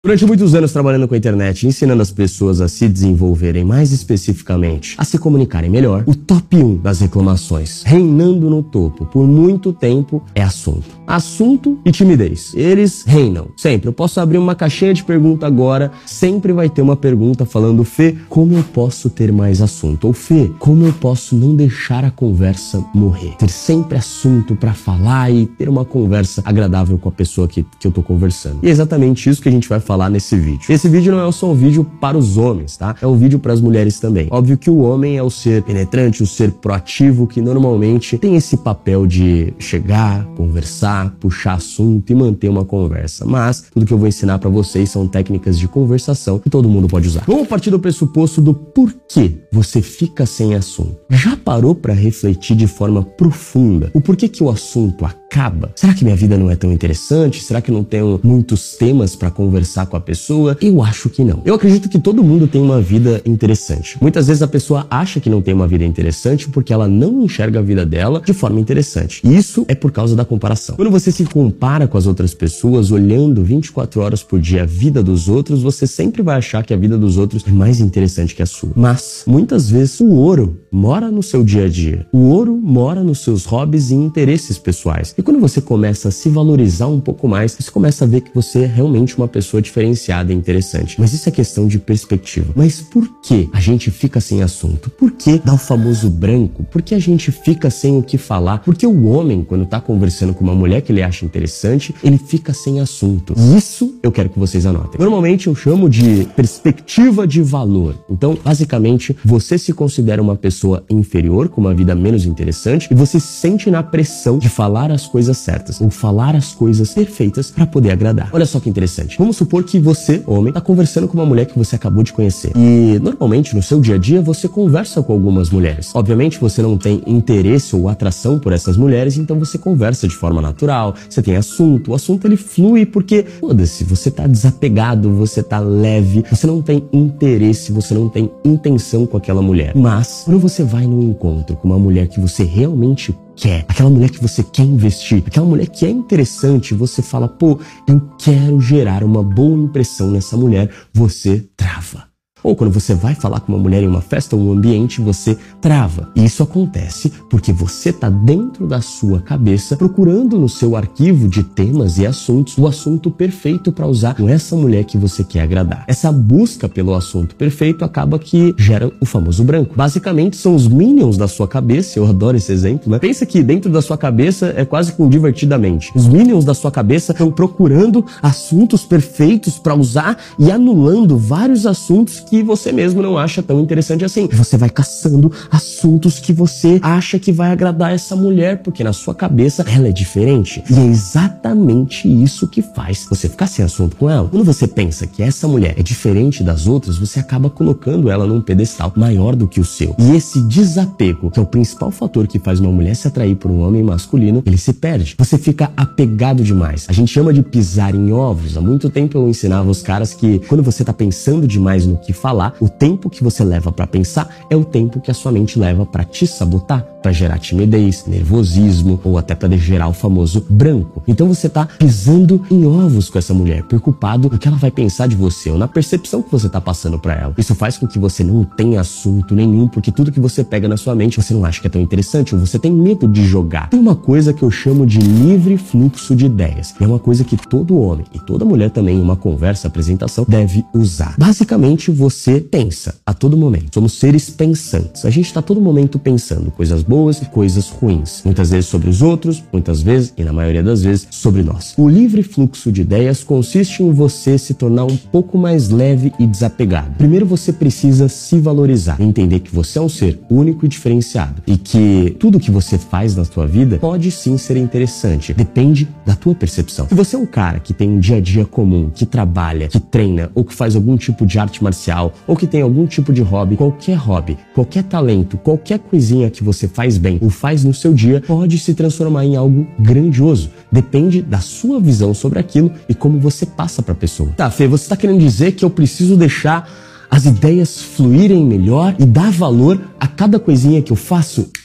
Durante muitos anos trabalhando com a internet, ensinando as pessoas a se desenvolverem, mais especificamente, a se comunicarem melhor, o top 1 das reclamações, reinando no topo por muito tempo, é assunto. Assunto e timidez. Eles reinam. Sempre. Eu posso abrir uma caixinha de pergunta agora, sempre vai ter uma pergunta falando: Fê, como eu posso ter mais assunto? Ou Fê, como eu posso não deixar a conversa morrer? Ter sempre assunto pra falar e ter uma conversa agradável com a pessoa que eu tô conversando. E é exatamente isso que a gente vai falar nesse vídeo. Esse vídeo não é só um vídeo para os homens, tá? É um vídeo para as mulheres também. Óbvio que o homem é o ser penetrante, o ser proativo, que normalmente tem esse papel de chegar, conversar, puxar assunto e manter uma conversa. Mas tudo que eu vou ensinar para vocês são técnicas de conversação que todo mundo pode usar. Vamos partir do pressuposto do porquê você fica sem assunto. Já parou para refletir de forma profunda o porquê que o assunto acaba? Será que minha vida não é tão interessante? Será que não tenho muitos temas para conversar com a pessoa? Eu acho que não. Eu acredito que todo mundo tem uma vida interessante. Muitas vezes a pessoa acha que não tem uma vida interessante porque ela não enxerga a vida dela de forma interessante. E isso é por causa da comparação. Quando você se compara com as outras pessoas, olhando 24 horas por dia a vida dos outros, você sempre vai achar que a vida dos outros é mais interessante que a sua. Mas, muitas vezes, o ouro mora no seu dia a dia. O ouro mora nos seus hobbies e interesses pessoais. E quando você começa a se valorizar um pouco mais, você começa a ver que você é realmente uma pessoa diferenciada e interessante. Mas isso é questão de perspectiva. Mas por que a gente fica sem assunto? Por que dá o famoso branco? Por que a gente fica sem o que falar? Porque o homem, quando tá conversando com uma mulher que ele acha interessante, ele fica sem assunto. E isso eu quero que vocês anotem. Normalmente eu chamo de perspectiva de valor. Então, basicamente, você se considera uma pessoa inferior, com uma vida menos interessante, e você se sente na pressão de falar as coisas certas, ou falar as coisas perfeitas para poder agradar. Olha só que interessante. Vamos supor que você, homem, tá conversando com uma mulher que você acabou de conhecer. E, normalmente, no seu dia a dia, você conversa com algumas mulheres. Obviamente, você não tem interesse ou atração por essas mulheres, então você conversa de forma natural, você tem assunto, o assunto ele flui porque, foda-se, você tá desapegado, você tá leve, você não tem interesse, você não tem intenção com aquela mulher. Mas, quando você vai num encontro com uma mulher que você realmente quer, aquela mulher que você quer investir, aquela mulher que é interessante, você fala, pô, eu quero gerar uma boa impressão nessa mulher, você trava. Ou quando você vai falar com uma mulher em uma festa ou um ambiente, você trava. E isso acontece porque você está dentro da sua cabeça procurando no seu arquivo de temas e assuntos o assunto perfeito para usar com essa mulher que você quer agradar. Essa busca pelo assunto perfeito acaba que gera o famoso branco. Basicamente são os minions da sua cabeça, eu adoro esse exemplo, né? Pensa que dentro da sua cabeça é quase com divertidamente. Os minions da sua cabeça estão procurando assuntos perfeitos para usar e anulando vários assuntos que você mesmo não acha tão interessante assim. Você vai caçando assuntos que você acha que vai agradar essa mulher, porque na sua cabeça ela é diferente. E é exatamente isso que faz você ficar sem assunto com ela. Quando você pensa que essa mulher é diferente das outras, você acaba colocando ela num pedestal maior do que o seu. E esse desapego, que é o principal fator que faz uma mulher se atrair por um homem masculino, ele se perde. Você fica apegado demais. A gente chama de pisar em ovos. Há muito tempo eu ensinava os caras que quando você tá pensando demais no que falar, o tempo que você leva para pensar é o tempo que a sua mente leva para te sabotar, para gerar timidez, nervosismo ou até para gerar o famoso branco. Então você tá pisando em ovos com essa mulher, preocupado no que ela vai pensar de você ou na percepção que você tá passando para ela. Isso faz com que você não tenha assunto nenhum, porque tudo que você pega na sua mente você não acha que é tão interessante ou você tem medo de jogar. Tem uma coisa que eu chamo de livre fluxo de ideias. E é uma coisa que todo homem e toda mulher também em uma conversa, apresentação, deve usar. Basicamente, você pensa a todo momento. Somos seres pensantes. A gente está a todo momento pensando coisas boas e coisas ruins. Muitas vezes sobre os outros, muitas vezes, e na maioria das vezes, sobre nós. O livre fluxo de ideias consiste em você se tornar um pouco mais leve e desapegado. Primeiro você precisa se valorizar, entender que você é um ser único e diferenciado e que tudo que você faz na sua vida pode sim ser interessante. Depende da tua percepção. Se você é um cara que tem um dia a dia comum, que trabalha, que treina ou que faz algum tipo de arte marcial ou que tem algum tipo de hobby, qualquer talento, qualquer coisinha que você faz bem ou faz no seu dia, pode se transformar em algo grandioso. Depende da sua visão sobre aquilo e como você passa para a pessoa. Tá, Fê, você está querendo dizer que eu preciso deixar as ideias fluírem melhor e dar valor a cada coisinha que eu faço?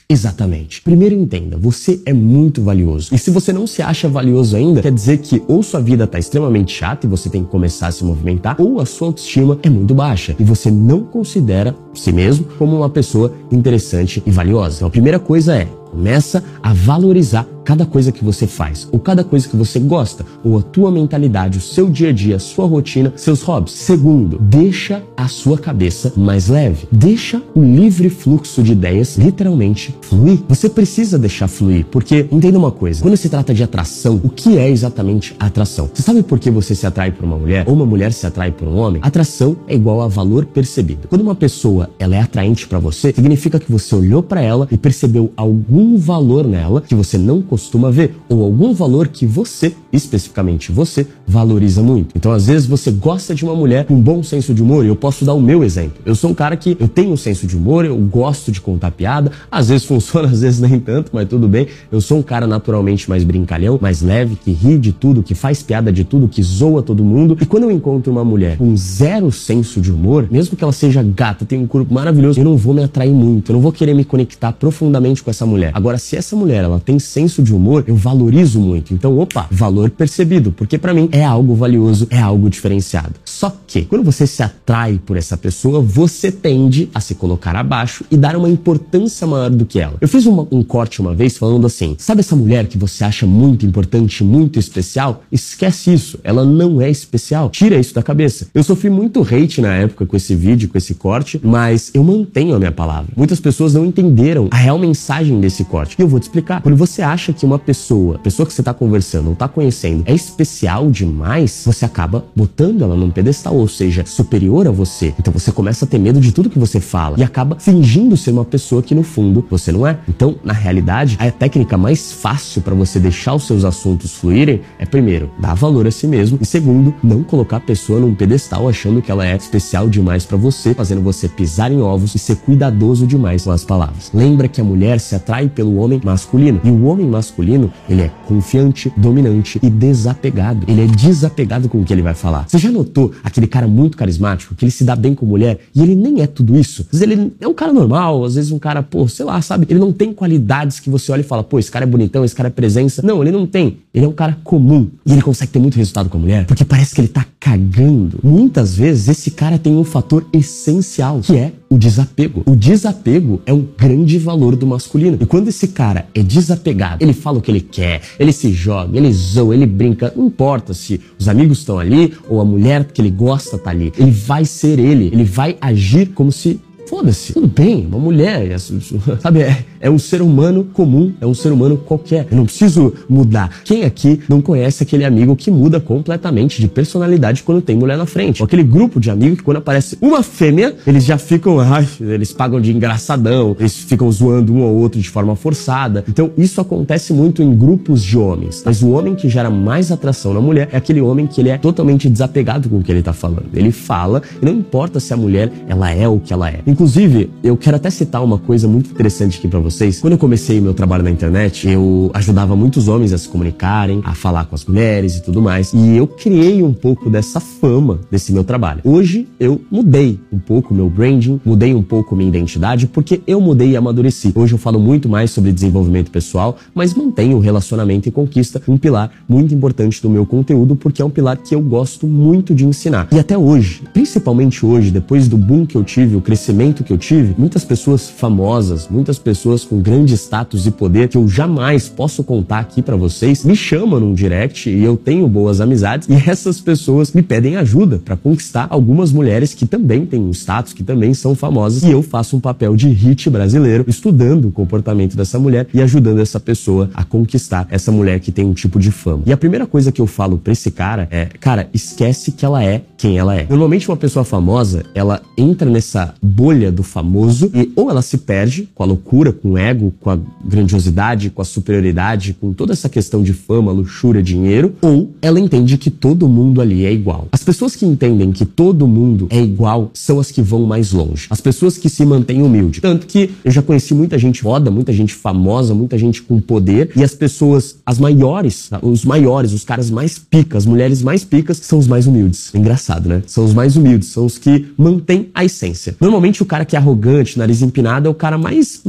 Exatamente. Primeiro entenda, você é muito valioso. E se você não se acha valioso ainda, quer dizer que ou sua vida tá extremamente chata e você tem que começar a se movimentar, ou a sua autoestima é muito baixa e você não considera si mesmo como uma pessoa interessante e valiosa. Então a primeira coisa é, começa a valorizar cada coisa que você faz, ou cada coisa que você gosta, ou a tua mentalidade, o seu dia a dia, a sua rotina, seus hobbies. Segundo, deixa a sua cabeça mais leve. Deixa o livre fluxo de ideias literalmente fluir. Você precisa deixar fluir, porque entenda uma coisa, quando se trata de atração, o que é exatamente a atração? Você sabe por que você se atrai por uma mulher, ou uma mulher se atrai por um homem? Atração é igual a valor percebido. Quando uma pessoa ela é atraente para você, significa que você olhou para ela e percebeu algum valor nela que você não costuma ver, ou algum valor que você, especificamente você, valoriza muito. Então, às vezes, você gosta de uma mulher com um bom senso de humor, e eu posso dar o meu exemplo. Eu sou um cara que eu tenho um senso de humor, eu gosto de contar piada, às vezes funciona, às vezes nem tanto, mas tudo bem. Eu sou um cara naturalmente mais brincalhão, mais leve, que ri de tudo, que faz piada de tudo, que zoa todo mundo. E quando eu encontro uma mulher com zero senso de humor, mesmo que ela seja gata, tenha um corpo maravilhoso, eu não vou me atrair muito, eu não vou querer me conectar profundamente com essa mulher. Agora, se essa mulher ela tem senso de humor, eu valorizo muito. Então, opa, valor percebido, porque pra mim é algo valioso, é algo diferenciado. Só que, quando você se atrai por essa pessoa, você tende a se colocar abaixo e dar uma importância maior do que ela. Eu fiz um corte uma vez falando assim, sabe essa mulher que você acha muito importante, muito especial? Esquece isso, ela não é especial. Tira isso da cabeça. Eu sofri muito hate na época com esse vídeo, com esse corte, mas eu mantenho a minha palavra. Muitas pessoas não entenderam a real mensagem desse corte. E eu vou te explicar. Quando você acha que uma pessoa que você está conversando ou está conhecendo é especial demais, você acaba botando ela num pedestal, ou seja, superior a você. Então você começa a ter medo de tudo que você fala e acaba fingindo ser uma pessoa que no fundo você não é. Então, na realidade, a técnica mais fácil para você deixar os seus assuntos fluírem é, primeiro, dar valor a si mesmo e, segundo, não colocar a pessoa num pedestal achando que ela é especial demais para você, fazendo você pisar em ovos e ser cuidadoso demais com as palavras. Lembra que a mulher se atrai pelo homem masculino e o homem masculino, ele é confiante, dominante e desapegado. Ele é desapegado com o que ele vai falar. Você já notou aquele cara muito carismático, que ele se dá bem com mulher e ele nem é tudo isso? Às vezes ele é um cara normal, às vezes um cara, pô, sei lá, sabe? Ele não tem qualidades que você olha e fala, pô, esse cara é bonitão, esse cara é presença. Não, ele não tem. Ele é um cara comum e ele consegue ter muito resultado com a mulher porque parece que ele tá cagando. Muitas vezes esse cara tem um fator essencial, que é o desapego. O desapego é um grande valor do masculino. E quando esse cara é desapegado, ele fala o que ele quer, ele se joga, ele zoa, ele brinca, não importa se os amigos estão ali ou a mulher que ele gosta tá ali. Ele vai ser ele vai agir como se foda-se, tudo bem, uma mulher, sabe, é um ser humano comum, é um ser humano qualquer. Eu não preciso mudar. Quem aqui não conhece aquele amigo que muda completamente de personalidade quando tem mulher na frente? Ou aquele grupo de amigos que quando aparece uma fêmea, eles já ficam, eles pagam de engraçadão, eles ficam zoando um ao outro de forma forçada. Então isso acontece muito em grupos de homens. Mas o homem que gera mais atração na mulher é aquele homem que ele é totalmente desapegado com o que ele tá falando. Ele fala e não importa se a mulher, ela é o que ela é. Inclusive, eu quero até citar uma coisa muito interessante aqui pra vocês. Quando eu comecei meu trabalho na internet, eu ajudava muitos homens a se comunicarem, a falar com as mulheres e tudo mais. E eu criei um pouco dessa fama desse meu trabalho. Hoje, eu mudei um pouco meu branding, mudei um pouco minha identidade, porque eu mudei e amadureci. Hoje eu falo muito mais sobre desenvolvimento pessoal, mas mantenho o relacionamento e conquista um pilar muito importante do meu conteúdo, porque é um pilar que eu gosto muito de ensinar. E até hoje, principalmente hoje, depois do boom que eu tive, o crescimento que eu tive, muitas pessoas famosas, muitas pessoas com grande status e poder que eu jamais posso contar aqui pra vocês, me chamam num direct e eu tenho boas amizades e essas pessoas me pedem ajuda pra conquistar algumas mulheres que também têm um status, que também são famosas e eu faço um papel de hit brasileiro estudando o comportamento dessa mulher e ajudando essa pessoa a conquistar essa mulher que tem um tipo de fama. E a primeira coisa que eu falo pra esse cara é, cara, esquece que ela é quem ela é. Normalmente uma pessoa famosa, ela entra nessa bolha do famoso e ou ela se perde com a loucura, com o ego, com a grandiosidade, com a superioridade, com toda essa questão de fama, luxúria, dinheiro, ou ela entende que todo mundo ali é igual. As pessoas que entendem que todo mundo é igual são as que vão mais longe. As pessoas que se mantêm humildes. Tanto que eu já conheci muita gente foda, muita gente famosa, muita gente com poder e as pessoas, as maiores, os maiores, os caras mais picas, as mulheres mais picas são os mais humildes. Engraçado, né? São os mais humildes, são os que mantêm a essência. Normalmente o cara que é arrogante, nariz empinado, é o cara mais merdinha,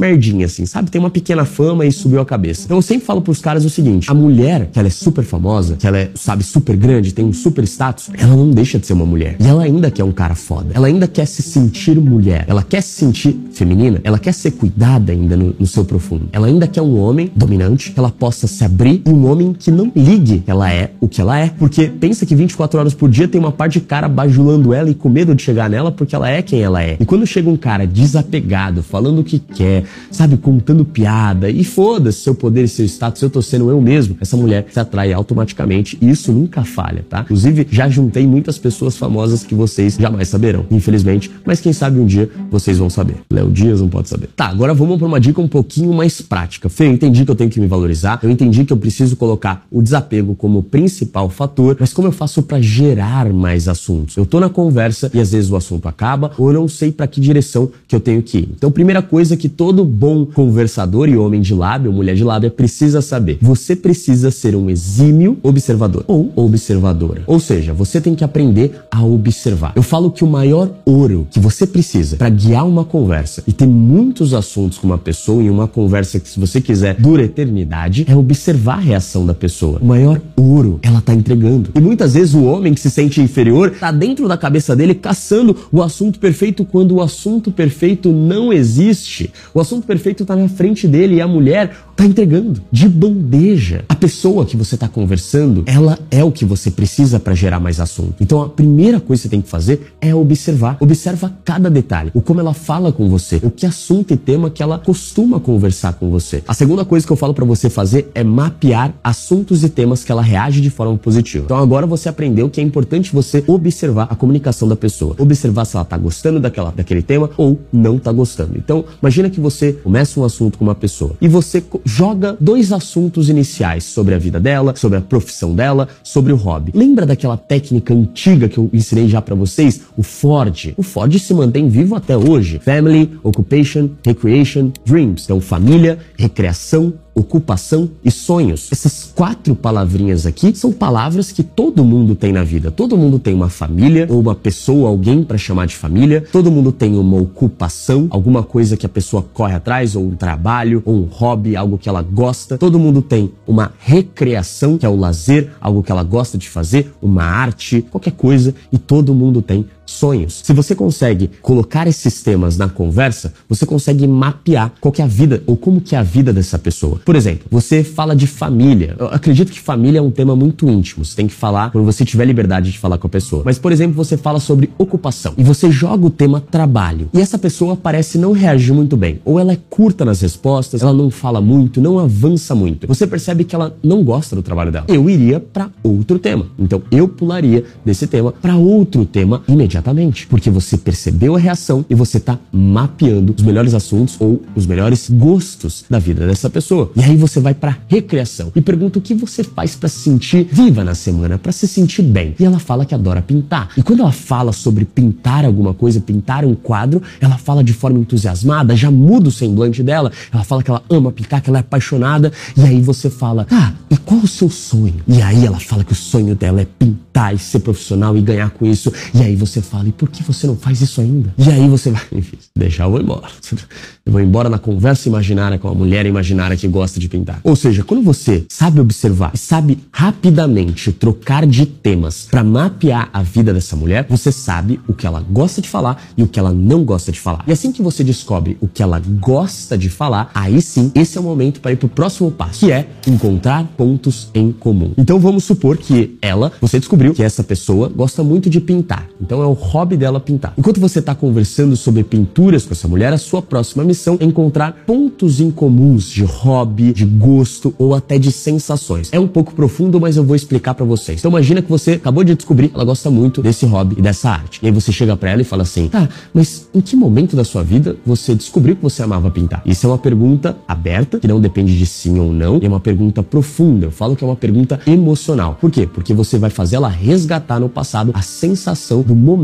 assim, sabe? Tem uma pequena fama e subiu a cabeça. Então eu sempre falo pros caras o seguinte, a mulher, que ela é super famosa, que ela é, sabe, super grande, tem um super status, ela não deixa de ser uma mulher. E ela ainda quer um cara foda. Ela ainda quer se sentir mulher. Ela quer se sentir feminina. Ela quer ser cuidada ainda no seu profundo. Ela ainda quer um homem dominante, que ela possa se abrir, e um homem que não ligue que ela é o que ela é. Porque pensa que 24 horas por dia tem uma parte de cara bajulando ela e com medo de chegar nela porque ela é quem ela é. E quando chega um cara desapegado, falando o que quer, sabe, contando piada, e foda-se seu poder e seu status, eu tô sendo eu mesmo, essa mulher se atrai automaticamente, e isso nunca falha, tá? Inclusive, já juntei muitas pessoas famosas que vocês jamais saberão, infelizmente, mas quem sabe um dia vocês vão saber. Léo Dias não pode saber. Tá, agora vamos pra uma dica um pouquinho mais prática. Fê, eu entendi que eu tenho que me valorizar, eu entendi que eu preciso colocar o desapego como principal fator, mas como eu faço pra gerar mais assuntos? Eu tô na conversa e às vezes o assunto acaba, ou eu não sei pra que direção que eu tenho que ir. Então, primeira coisa que todo bom conversador e homem de lábia ou mulher de lábia precisa saber: você precisa ser um exímio observador ou observadora. Ou seja, você tem que aprender a observar. Eu falo que o maior ouro que você precisa para guiar uma conversa e ter muitos assuntos com uma pessoa, em uma conversa que, se você quiser, dura eternidade, é observar a reação da pessoa. O maior ouro ela tá entregando. E muitas vezes o homem que se sente inferior tá dentro da cabeça dele caçando o assunto perfeito, quando o assunto perfeito não existe. O assunto perfeito tá na frente dele e a mulher tá entregando de bandeja. A pessoa que você tá conversando, ela é o que você precisa para gerar mais assunto. Então a primeira coisa que você tem que fazer é observar. Observa cada detalhe, o como ela fala com você, o que assunto e tema que ela costuma conversar com você. A segunda coisa que eu falo para você fazer é mapear assuntos e temas que ela reage de forma positiva. Então agora você aprendeu que é importante você observar a comunicação da pessoa, observar se ela tá gostando daquele tema ou não tá gostando. Então imagina que você começa um assunto com uma pessoa e você joga 2 assuntos iniciais sobre a vida dela, sobre a profissão dela, sobre o hobby. Lembra daquela técnica antiga que eu ensinei já pra vocês? O Ford. O Ford se mantém vivo até hoje. Family, Occupation, Recreation, Dreams. Então, família, recreação, ocupação e sonhos. Essas 4 palavrinhas aqui são palavras que todo mundo tem na vida. Todo mundo tem uma família, ou uma pessoa, alguém para chamar de família. Todo mundo tem uma ocupação, alguma coisa que a pessoa corre atrás, ou um trabalho, ou um hobby, algo que ela gosta. Todo mundo tem uma recreação, que é o lazer, algo que ela gosta de fazer, uma arte, qualquer coisa, e todo mundo tem sonhos. Se você consegue colocar esses temas na conversa, você consegue mapear qual que é a vida, ou como que é a vida dessa pessoa. Por exemplo, você fala de família. Eu acredito que família é um tema muito íntimo. Você tem que falar quando você tiver liberdade de falar com a pessoa. Mas, por exemplo, você fala sobre ocupação e você joga o tema trabalho. E essa pessoa parece não reagir muito bem. Ou ela é curta nas respostas, ela não fala muito, não avança muito. Você percebe que ela não gosta do trabalho dela. Eu iria para outro tema. Então, eu pularia desse tema para outro tema imediatamente. Porque você percebeu a reação e você tá mapeando os melhores assuntos ou os melhores gostos da vida dessa pessoa. E aí você vai pra recreação e pergunta o que você faz pra se sentir viva na semana, pra se sentir bem. E ela fala que adora pintar. E quando ela fala sobre pintar alguma coisa, pintar um quadro, ela fala de forma entusiasmada, já muda o semblante dela. Ela fala que ela ama pintar, que ela é apaixonada. E aí você fala, e qual o seu sonho? E aí ela fala que o sonho dela é pintar e ser profissional e ganhar com isso. E aí você fala, e por que você não faz isso ainda? E aí você vai, enfim, deixar, eu vou embora. Eu vou embora na conversa imaginária com a mulher imaginária que gosta de pintar. Ou seja, quando você sabe observar e sabe rapidamente trocar de temas para mapear a vida dessa mulher, você sabe o que ela gosta de falar e o que ela não gosta de falar. E assim que você descobre o que ela gosta de falar, aí sim, esse é o momento para ir pro próximo passo, que é encontrar pontos em comum. Então vamos supor que você descobriu que essa pessoa gosta muito de pintar. Então é o hobby dela pintar. Enquanto você está conversando sobre pinturas com essa mulher, a sua próxima missão é encontrar pontos em comuns de hobby, de gosto ou até de sensações. É um pouco profundo, mas eu vou explicar pra vocês. Então imagina que você acabou de descobrir, ela gosta muito desse hobby e dessa arte. E aí você chega pra ela e fala assim, mas em que momento da sua vida você descobriu que você amava pintar? Isso é uma pergunta aberta, que não depende de sim ou não, e é uma pergunta profunda. Eu falo que é uma pergunta emocional. Por quê? Porque você vai fazer ela resgatar no passado a sensação do momento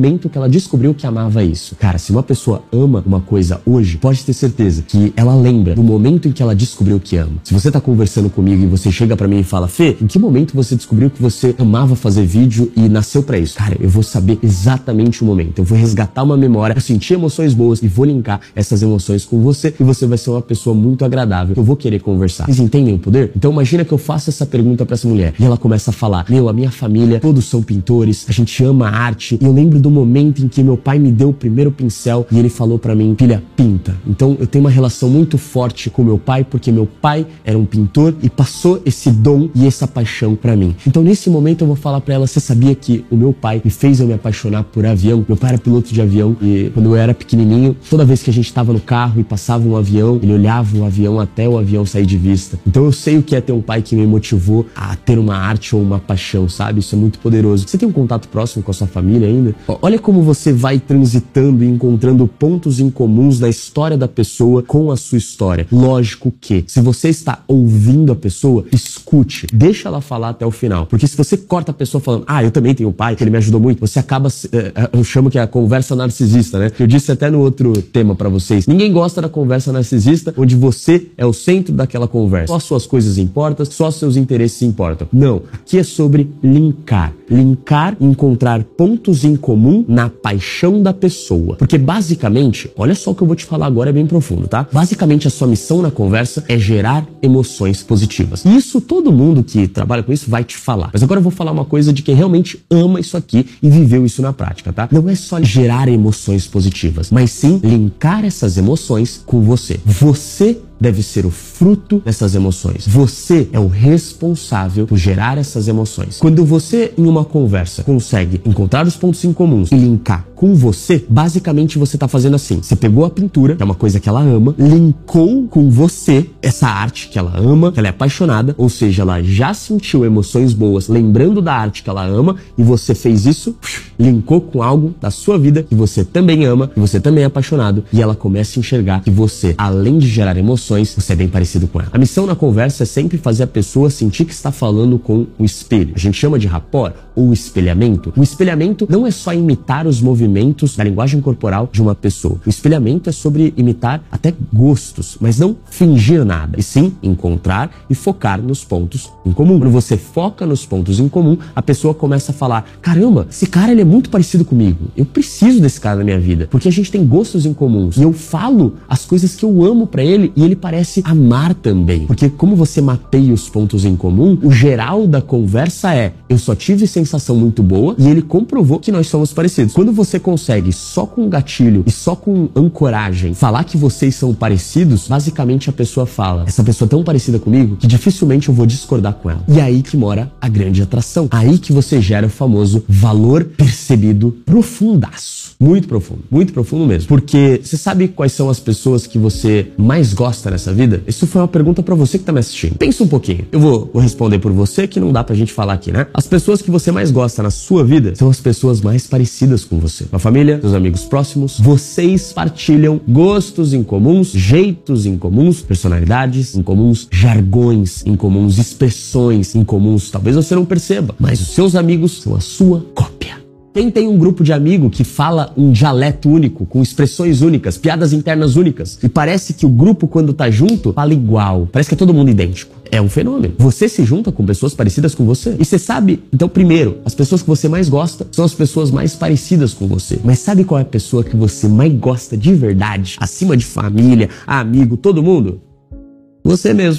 momento que ela descobriu que amava isso. Cara, se uma pessoa ama uma coisa hoje, pode ter certeza que ela lembra do momento em que ela descobriu que ama. Se você tá conversando comigo e você chega pra mim e fala: Fê, em que momento você descobriu que você amava fazer vídeo e nasceu pra isso? Cara, eu vou saber exatamente o momento. Eu vou resgatar uma memória, eu sentir emoções boas e vou linkar essas emoções com você e você vai ser uma pessoa muito agradável. Eu vou querer conversar. Vocês entendem o poder? Então imagina que eu faço essa pergunta pra essa mulher e ela começa a falar: meu, a minha família, todos são pintores, a gente ama a arte e eu lembro do momento em que meu pai me deu o primeiro pincel e ele falou pra mim: filha, pinta. Então eu tenho uma relação muito forte com meu pai porque meu pai era um pintor e passou esse dom e essa paixão pra mim. Então nesse momento eu vou falar pra ela: você sabia que o meu pai me fez eu me apaixonar por avião? Meu pai era piloto de avião e quando eu era pequenininho, toda vez que a gente tava no carro e passava um avião, ele olhava o avião até o avião sair de vista. Então eu sei o que é ter um pai que me motivou a ter uma arte ou uma paixão, sabe? Isso é muito poderoso. Você tem um contato próximo com a sua família ainda? Olha como você vai transitando e encontrando pontos em comuns na história da pessoa com a sua história. Lógico que, se você está ouvindo a pessoa, escute, deixa ela falar até o final. Porque se você corta a pessoa falando: ah, eu também tenho um pai, que ele me ajudou muito, você acaba, eu chamo que é a conversa narcisista, né? Eu disse até no outro tema pra vocês, ninguém gosta da conversa narcisista, onde você é o centro daquela conversa. Só as suas coisas importam, só os seus interesses importam. Não, aqui é sobre linkar. Linkar, encontrar pontos em comum na paixão da pessoa. Porque basicamente, olha só o que eu vou te falar agora, é bem profundo, tá? Basicamente a sua missão na conversa é gerar emoções positivas. E isso todo mundo que trabalha com isso vai te falar. Mas agora eu vou falar uma coisa de quem realmente ama isso aqui e viveu isso na prática, tá? Não é só gerar emoções positivas, mas sim linkar essas emoções com você. Você deve ser o fruto dessas emoções. Você é o responsável por gerar essas emoções. Quando você, em uma conversa, consegue encontrar os pontos em comuns e linkar com você, basicamente você tá fazendo assim. Você pegou a pintura, que é uma coisa que ela ama, linkou com você essa arte que ela ama, que ela é apaixonada, ou seja, ela já sentiu emoções boas lembrando da arte que ela ama e você fez isso, linkou com algo da sua vida que você também ama, que você também é apaixonado e ela começa a enxergar que você, além de gerar emoções, você é bem parecido com ela. A missão na conversa é sempre fazer a pessoa sentir que está falando com o espelho. A gente chama de rapport ou espelhamento. O espelhamento não é só imitar os movimentos da linguagem corporal de uma pessoa. O espelhamento é sobre imitar até gostos, mas não fingir nada, e sim encontrar e focar nos pontos em comum. Quando você foca nos pontos em comum, a pessoa começa a falar: caramba, esse cara ele é muito parecido comigo. Eu preciso desse cara na minha vida, porque a gente tem gostos em comuns. E eu falo as coisas que eu amo pra ele e ele parece amar também. Porque como você mapeia os pontos em comum, o geral da conversa é: eu só tive sensação muito boa e ele comprovou que nós somos parecidos. Quando você consegue, só com gatilho e só com ancoragem, falar que vocês são parecidos, basicamente a pessoa fala: essa pessoa é tão parecida comigo que dificilmente eu vou discordar com ela. E aí que mora a grande atração. Aí que você gera o famoso valor percebido profundaço. Muito profundo mesmo. Porque você sabe quais são as pessoas que você mais gosta nessa vida? Isso foi uma pergunta pra você que tá me assistindo. Pensa um pouquinho. Eu vou responder por você, que não dá pra gente falar aqui, né? As pessoas que você mais gosta na sua vida são as pessoas mais parecidas com você. A família, seus amigos próximos, vocês partilham gostos em comuns, jeitos em comuns, personalidades em comuns, jargões em comuns, expressões em comuns. Talvez você não perceba, mas os seus amigos são a sua cópia. Quem tem um grupo de amigo que fala um dialeto único, com expressões únicas, piadas internas únicas, e parece que o grupo, quando tá junto, fala igual, parece que é todo mundo idêntico. É um fenômeno. Você se junta com pessoas parecidas com você. E você sabe, então primeiro, as pessoas que você mais gosta são as pessoas mais parecidas com você. Mas sabe qual é a pessoa que você mais gosta de verdade? Acima de família, amigo, todo mundo? Você mesmo.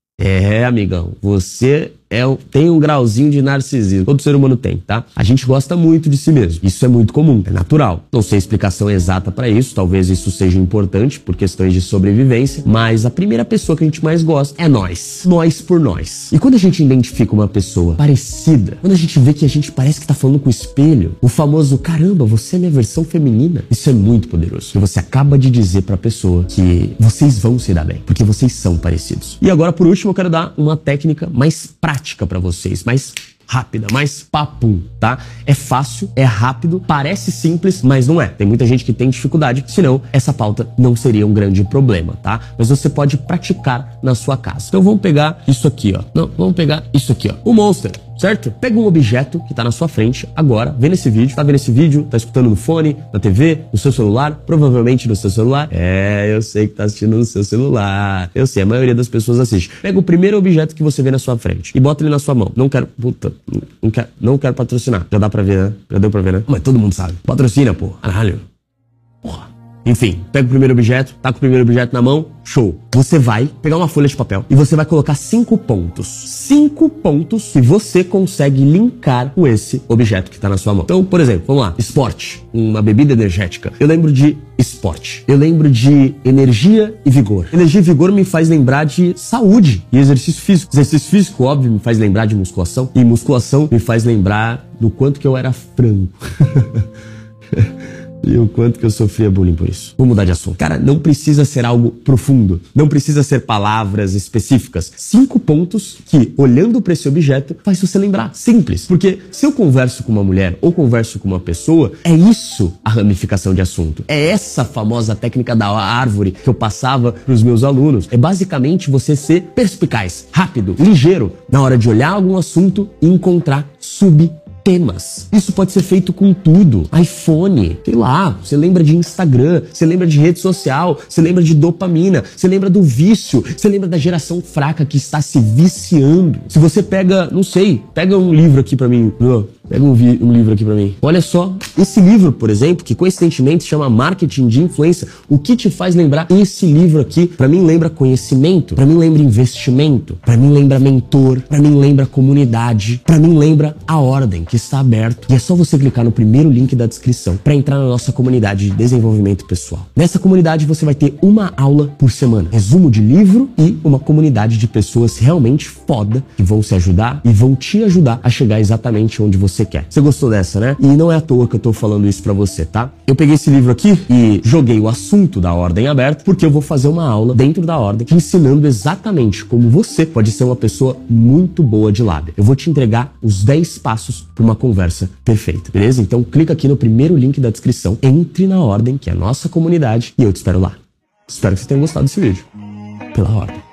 É, amigão, você tem um grauzinho de narcisismo. Todo ser humano tem, tá? A gente gosta muito de si mesmo. Isso é muito comum, é natural. Não sei a explicação exata pra isso, talvez isso seja importante por questões de sobrevivência, mas a primeira pessoa que a gente mais gosta é nós. Nós por nós. E quando a gente identifica uma pessoa parecida, quando a gente vê que a gente parece que tá falando com o espelho, o famoso caramba, você é minha versão feminina, isso é muito poderoso. E você acaba de dizer pra pessoa que vocês vão se dar bem, porque vocês são parecidos. E agora, por último, eu quero dar uma técnica mais prática pra vocês, mais rápida, mais papum, tá? É fácil, é rápido, parece simples, mas não é. Tem muita gente que tem dificuldade, senão essa pauta não seria um grande problema, tá? Mas você pode praticar na sua casa. Então vamos pegar isso aqui, ó. Não, vamos pegar isso aqui, ó. O Monster, certo? Pega um objeto que tá na sua frente agora, vê nesse vídeo, tá vendo esse vídeo, tá escutando no fone, na TV, no seu celular, provavelmente no seu celular. É, eu sei que tá assistindo no seu celular. Eu sei, a maioria das pessoas assiste. Pega o primeiro objeto que você vê na sua frente e bota ele na sua mão. Não quero, puta, não quero patrocinar. Já dá pra ver, né? Já deu pra ver, né? Mas todo mundo sabe. Patrocina, pô. Caralho. Porra. Enfim, pega o primeiro objeto, tá com o primeiro objeto na mão, show. Você vai pegar uma folha de papel e você vai colocar 5 pontos. 5 pontos que você consegue linkar com esse objeto que tá na sua mão. Então, por exemplo, vamos lá. Esporte, uma bebida energética. Eu lembro de esporte. Eu lembro de energia e vigor. Energia e vigor me faz lembrar de saúde e exercício físico. Exercício físico, óbvio, me faz lembrar de musculação. E musculação me faz lembrar do quanto que eu era frango. E o quanto que eu sofria bullying por isso. Vou mudar de assunto. Cara, não precisa ser algo profundo. Não precisa ser palavras específicas. 5 pontos que, olhando para esse objeto, faz você lembrar. Simples. Porque se eu converso com uma mulher ou converso com uma pessoa, é isso a ramificação de assunto. É essa famosa técnica da árvore que eu passava para os meus alunos. É basicamente você ser perspicaz, rápido, ligeiro, na hora de olhar algum assunto e encontrar temas. Isso pode ser feito com tudo. iPhone, sei lá, você lembra de Instagram, você lembra de rede social, você lembra de dopamina, você lembra do vício, você lembra da geração fraca que está se viciando. Se você pega, não sei, pega um livro aqui pra mim, pega um livro aqui pra mim. Olha só, esse livro, por exemplo, que coincidentemente chama Marketing de Influência, o que te faz lembrar esse livro aqui? Pra mim lembra conhecimento, pra mim lembra investimento, pra mim lembra mentor, pra mim lembra comunidade, pra mim lembra a ordem, que está aberto. E é só você clicar no primeiro link da descrição para entrar na nossa comunidade de desenvolvimento pessoal. Nessa comunidade você vai ter uma aula por semana, resumo de livro e uma comunidade de pessoas realmente foda que vão se ajudar e vão te ajudar a chegar exatamente onde você quer. Você gostou dessa, né? E não é à toa que eu tô falando isso para você, tá? Eu peguei esse livro aqui e joguei o assunto da ordem aberto porque eu vou fazer uma aula dentro da ordem te ensinando exatamente como você pode ser uma pessoa muito boa de lábia. Eu vou te entregar os 10 passos para uma conversa perfeita, beleza? Então clica aqui no primeiro link da descrição, entre na ordem, que é a nossa comunidade, e eu te espero lá. Espero que você tenha gostado desse vídeo. Pela ordem.